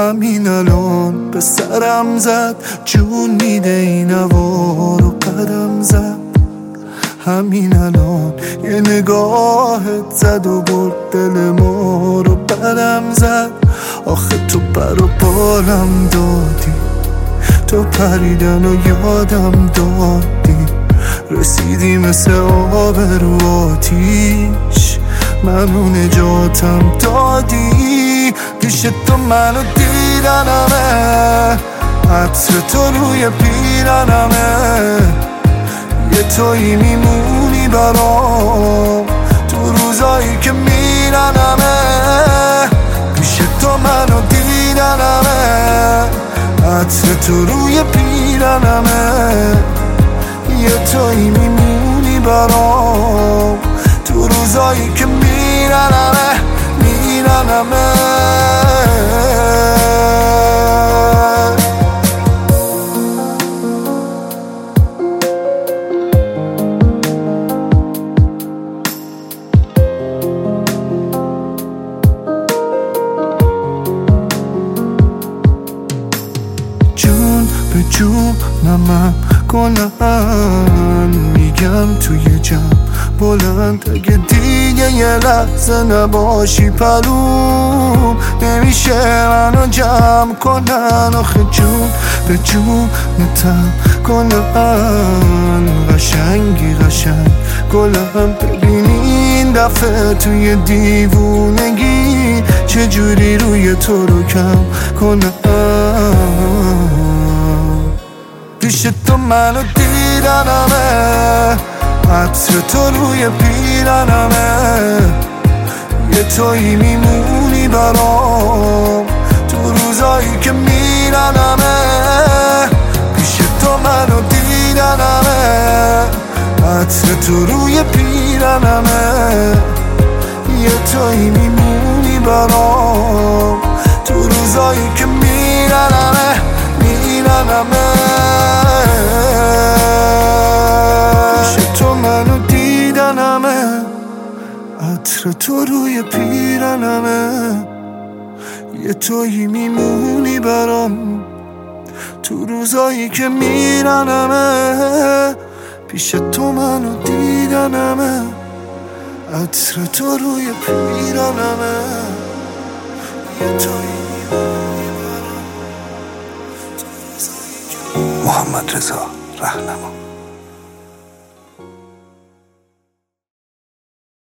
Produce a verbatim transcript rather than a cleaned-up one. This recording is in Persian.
همین الان به سرم زد، جون میده این هوا رو قدم زد. همین الان یه نگاهت زد و برد دل ما رو بدم زد. آخه تو پر و بالم دادی، تو پریدن و یادم دادی، رسیدی مثل آب رو آتیش، منو نجاتم دادی. پیش تو منو دیدنمه، عطر تو روی پیرنمه، یه تویی میمونی برام تو روزایی که میرنمه. پیش تو منو دیدنمه، عطر تو روی پیرنمه، یه تویی میمونی برام تو روزایی که میرنمه میرنمه. جون به جونم کنن میگم توی جمع بلند، اگه دیگه یه لحظه نباشی پروم نمیشه منو جمع کنن. آخه جون به جونتم کنن، قشنگی قشنگ گلم، ببینی این دفعه توی دیوونگی چجوری روی تو رو کم کنم. پیش تو منو دیدنمه، عطر تو روی پیرنمه، یه تویی میمونی برام تو روزایی که میرنمه. پیش تو منو دیدنمه، عطر تو روی پیرنمه، یه تویی میمونی برام تو روزایی که میرنمه میرنمه. پیش تو منو دیدنمه، عطر تو روی پیرنمه، یه تویی میمونی برام تو روزایی که میرنمه. پیش تو منو دیدنمه، عطر تو روی پیرنمه، یه تویی میمونی برام تو روزایی که. محمد رضا رهنما.